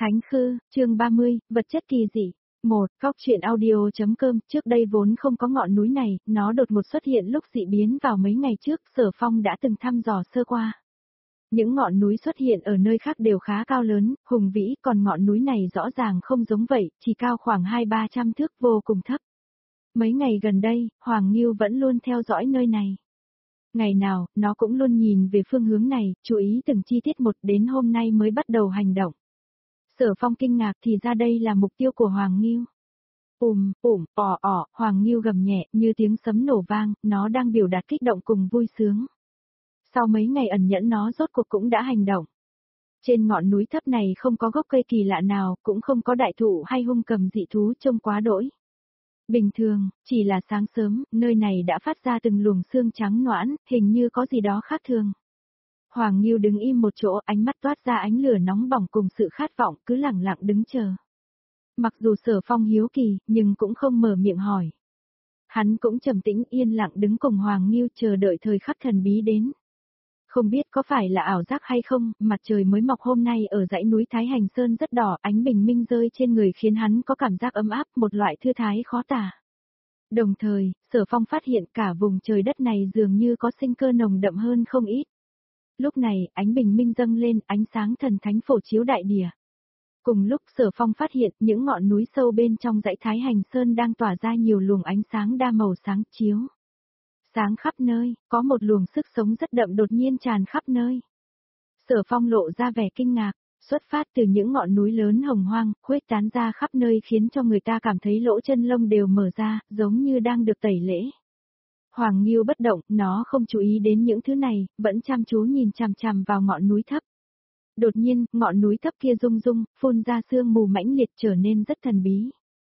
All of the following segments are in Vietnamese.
Thánh Khư, chương 30, vật chất kỳ dị. Góc truyện audio.com, trước đây vốn không có ngọn núi này, nó đột ngột xuất hiện lúc dị biến vào mấy ngày trước, Sở Phong đã từng thăm dò sơ qua. Những ngọn núi xuất hiện ở nơi khác đều khá cao lớn, hùng vĩ, còn ngọn núi này rõ ràng không giống vậy, chỉ cao khoảng 200-300 thước, vô cùng thấp. Mấy ngày gần đây, Hoàng Nghiêu vẫn luôn theo dõi nơi này. Ngày nào, nó cũng luôn nhìn về phương hướng này, chú ý từng chi tiết một, đến hôm nay mới bắt đầu hành động. Sở Phong kinh ngạc thì ra đây là mục tiêu của Hoàng Nghiêu. Hoàng Nghiêu gầm nhẹ như tiếng sấm nổ vang, nó đang biểu đạt kích động cùng vui sướng. Sau mấy ngày ẩn nhẫn nó rốt cuộc cũng đã hành động. Trên ngọn núi thấp này không có gốc cây kỳ lạ nào, cũng không có đại thụ hay hung cầm dị thú trông quá đỗi bình thường, chỉ là sáng sớm, nơi này đã phát ra từng luồng sương trắng noãn, hình như có gì đó khác thường. Hoàng Nghiêu đứng im một chỗ, ánh mắt toát ra ánh lửa nóng bỏng cùng sự khát vọng, cứ lặng lặng đứng chờ. Mặc dù Sở Phong hiếu kỳ, nhưng cũng không mở miệng hỏi. Hắn cũng trầm tĩnh yên lặng đứng cùng Hoàng Nghiêu chờ đợi thời khắc thần bí đến. Không biết có phải là ảo giác hay không, mặt trời mới mọc hôm nay ở dãy núi Thái Hành Sơn rất đỏ, ánh bình minh rơi trên người khiến hắn có cảm giác ấm áp, một loại thư thái khó tả. Đồng thời, Sở Phong phát hiện cả vùng trời đất này dường như có sinh cơ nồng đậm hơn không ít. Lúc này, ánh bình minh dâng lên, ánh sáng thần thánh phổ chiếu đại địa. Cùng lúc Sở Phong phát hiện những ngọn núi sâu bên trong dãy Thái Hành Sơn đang tỏa ra nhiều luồng ánh sáng đa màu sáng chiếu. Sáng khắp nơi, có một luồng sức sống rất đậm đột nhiên tràn khắp nơi. Sở Phong lộ ra vẻ kinh ngạc, xuất phát từ những ngọn núi lớn hồng hoang, khuếch tán ra khắp nơi khiến cho người ta cảm thấy lỗ chân lông đều mở ra, giống như đang được tẩy lễ. Hoàng Nghiêu bất động, nó không chú ý đến những thứ này, vẫn chăm chú nhìn chằm chằm vào ngọn núi thấp. Đột nhiên, ngọn núi thấp kia rung rung, phun ra sương mù mãnh liệt trở nên rất thần bí.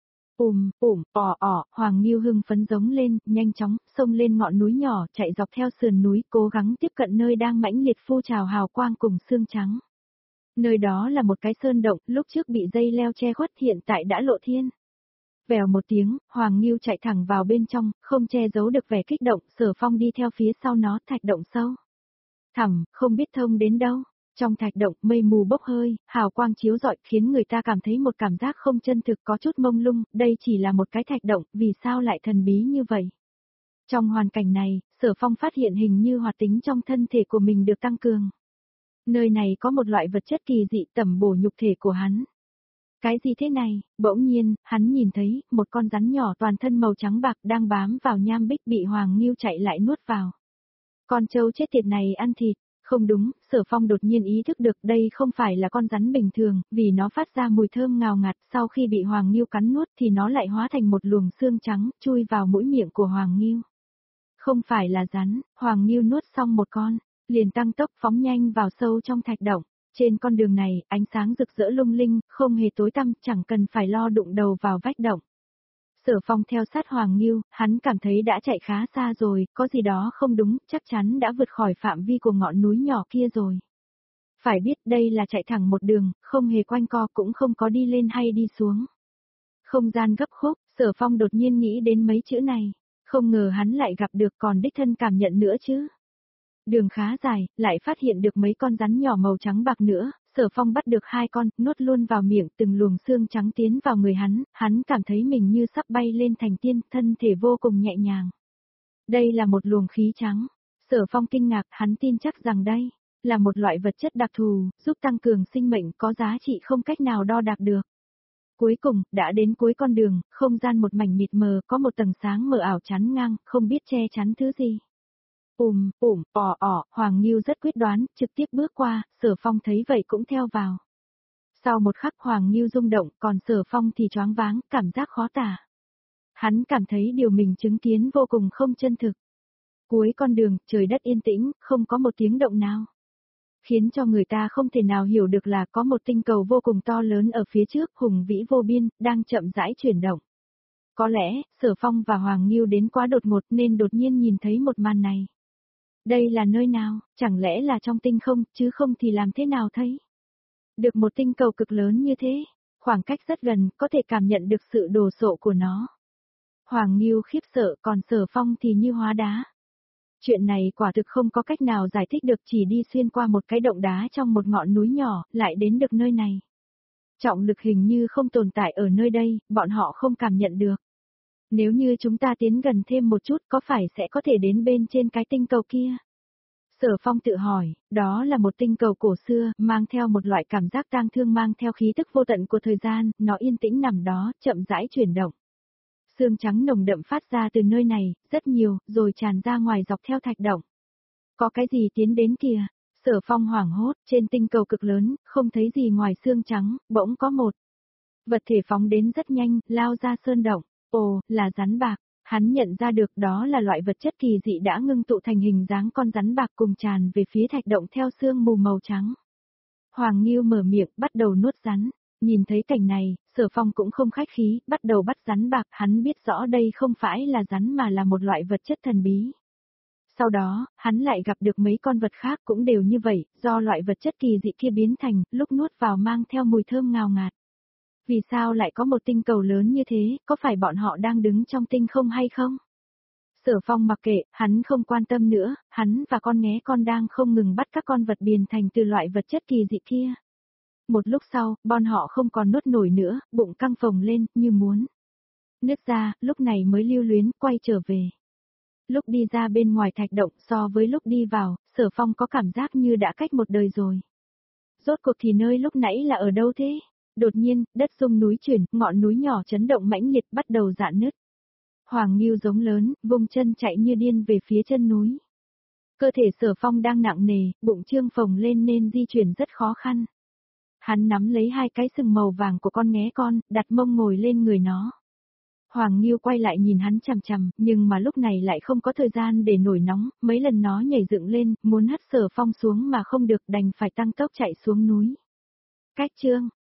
Hoàng Nghiêu hưng phấn giống lên, nhanh chóng, xông lên ngọn núi nhỏ, chạy dọc theo sườn núi, cố gắng tiếp cận nơi đang mãnh liệt phun trào hào quang cùng sương trắng. Nơi đó là một cái sơn động, lúc trước bị dây leo che khuất hiện tại đã lộ thiên. Vèo một tiếng, Hoàng Nghiêu chạy thẳng vào bên trong, không che giấu được vẻ kích động, Sở Phong đi theo phía sau nó, thạch động sâu. Thẳm, không biết thông đến đâu. Trong thạch động, mây mù bốc hơi, hào quang chiếu rọi khiến người ta cảm thấy một cảm giác không chân thực có chút mông lung, đây chỉ là một cái thạch động, vì sao lại thần bí như vậy? Trong hoàn cảnh này, Sở Phong phát hiện hình như hoạt tính trong thân thể của mình được tăng cường. Nơi này có một loại vật chất kỳ dị tẩm bổ nhục thể của hắn. Cái gì thế này? Bỗng nhiên, hắn nhìn thấy, một con rắn nhỏ toàn thân màu trắng bạc đang bám vào nham bích bị Hoàng Nghiêu chạy lại nuốt vào. Con trâu chết tiệt này ăn thịt. Không đúng, Sở Phong đột nhiên ý thức được đây không phải là con rắn bình thường, vì nó phát ra mùi thơm ngào ngạt, sau khi bị Hoàng Nghiêu cắn nuốt thì nó lại hóa thành một luồng xương trắng, chui vào mũi miệng của Hoàng Nghiêu. Không phải là rắn, Hoàng Nghiêu nuốt xong một con, liền tăng tốc phóng nhanh vào sâu trong thạch động. Trên con đường này, ánh sáng rực rỡ lung linh, không hề tối tăm, chẳng cần phải lo đụng đầu vào vách động. Sở Phong theo sát Hoàng Nghiêu, hắn cảm thấy đã chạy khá xa rồi, có gì đó không đúng, chắc chắn đã vượt khỏi phạm vi của ngọn núi nhỏ kia rồi. Phải biết đây là chạy thẳng một đường, không hề quanh co cũng không có đi lên hay đi xuống. Không gian gấp khúc, Sở Phong đột nhiên nghĩ đến mấy chữ này, không ngờ hắn lại gặp được còn đích thân cảm nhận nữa chứ. Đường khá dài, lại phát hiện được mấy con rắn nhỏ màu trắng bạc nữa, Sở Phong bắt được 2 con, nuốt luôn vào miệng, từng luồng xương trắng tiến vào người hắn cảm thấy mình như sắp bay lên thành tiên, thân thể vô cùng nhẹ nhàng. Đây là một luồng khí trắng. Sở Phong kinh ngạc, hắn tin chắc rằng đây là một loại vật chất đặc thù, giúp tăng cường sinh mệnh có giá trị không cách nào đo đạc được. Cuối cùng, đã đến cuối con đường, không gian một mảnh mịt mờ, có một tầng sáng mờ ảo chắn ngang, không biết che chắn thứ gì. Hoàng Nghiêu rất quyết đoán, trực tiếp bước qua, Sở Phong thấy vậy cũng theo vào. Sau một khắc Hoàng Nghiêu rung động, còn Sở Phong thì choáng váng, cảm giác khó tả. Hắn cảm thấy điều mình chứng kiến vô cùng không chân thực. Cuối con đường, trời đất yên tĩnh, không có một tiếng động nào. Khiến cho người ta không thể nào hiểu được là có một tinh cầu vô cùng to lớn ở phía trước, hùng vĩ vô biên, đang chậm rãi chuyển động. Có lẽ, Sở Phong và Hoàng Nghiêu đến quá đột ngột nên đột nhiên nhìn thấy một màn này. Đây là nơi nào, chẳng lẽ là trong tinh không, chứ không thì làm thế nào thấy? Được một tinh cầu cực lớn như thế, khoảng cách rất gần, có thể cảm nhận được sự đồ sộ của nó. Hoàng Nghiêu khiếp sợ, còn Sở Phong thì như hóa đá. Chuyện này quả thực không có cách nào giải thích được, chỉ đi xuyên qua một cái động đá trong một ngọn núi nhỏ, lại đến được nơi này. Trọng lực hình như không tồn tại ở nơi đây, bọn họ không cảm nhận được. Nếu như chúng ta tiến gần thêm một chút có phải sẽ có thể đến bên trên cái tinh cầu kia? Sở Phong tự hỏi, đó là một tinh cầu cổ xưa, mang theo một loại cảm giác tang thương mang theo khí tức vô tận của thời gian, nó yên tĩnh nằm đó, chậm rãi chuyển động. Sương trắng nồng đậm phát ra từ nơi này, rất nhiều, rồi tràn ra ngoài dọc theo thạch động. Có cái gì tiến đến kìa? Sở Phong hoảng hốt, trên tinh cầu cực lớn, không thấy gì ngoài sương trắng, bỗng có một vật thể phóng đến rất nhanh, lao ra sơn động. Ồ, là rắn bạc. Hắn nhận ra được đó là loại vật chất kỳ dị đã ngưng tụ thành hình dáng con rắn bạc cùng tràn về phía thạch động theo sương mù màu trắng. Hoàng Nghiêu mở miệng, bắt đầu nuốt rắn. Nhìn thấy cảnh này, Sở Phong cũng không khách khí, bắt đầu bắt rắn bạc, hắn biết rõ đây không phải là rắn mà là một loại vật chất thần bí. Sau đó, hắn lại gặp được mấy con vật khác cũng đều như vậy, do loại vật chất kỳ dị kia biến thành, lúc nuốt vào mang theo mùi thơm ngào ngạt. Vì sao lại có một tinh cầu lớn như thế, có phải bọn họ đang đứng trong tinh không hay không? Sở Phong mặc kệ, hắn không quan tâm nữa, hắn và con nghé con đang không ngừng bắt các con vật biến thành từ loại vật chất kỳ dị kia. Một lúc sau, bọn họ không còn nuốt nổi nữa, bụng căng phồng lên, như muốn nứt ra, lúc này mới lưu luyến, quay trở về. Lúc đi ra bên ngoài thạch động so với lúc đi vào, Sở Phong có cảm giác như đã cách một đời rồi. Rốt cuộc thì nơi lúc nãy là ở đâu thế? Đột nhiên, đất rung núi chuyển, ngọn núi nhỏ chấn động mãnh liệt bắt đầu rạn nứt. Hoàng Nghiêu giống lớn, vùng chân chạy như điên về phía chân núi. Cơ thể Sở Phong đang nặng nề, bụng trương phồng lên nên di chuyển rất khó khăn. Hắn nắm lấy hai cái sừng màu vàng của con nghé con, đặt mông ngồi lên người nó. Hoàng Nghiêu quay lại nhìn hắn chằm chằm, nhưng mà lúc này lại không có thời gian để nổi nóng, mấy lần nó nhảy dựng lên, muốn hất Sở Phong xuống mà không được đành phải tăng tốc chạy xuống núi. Cách chương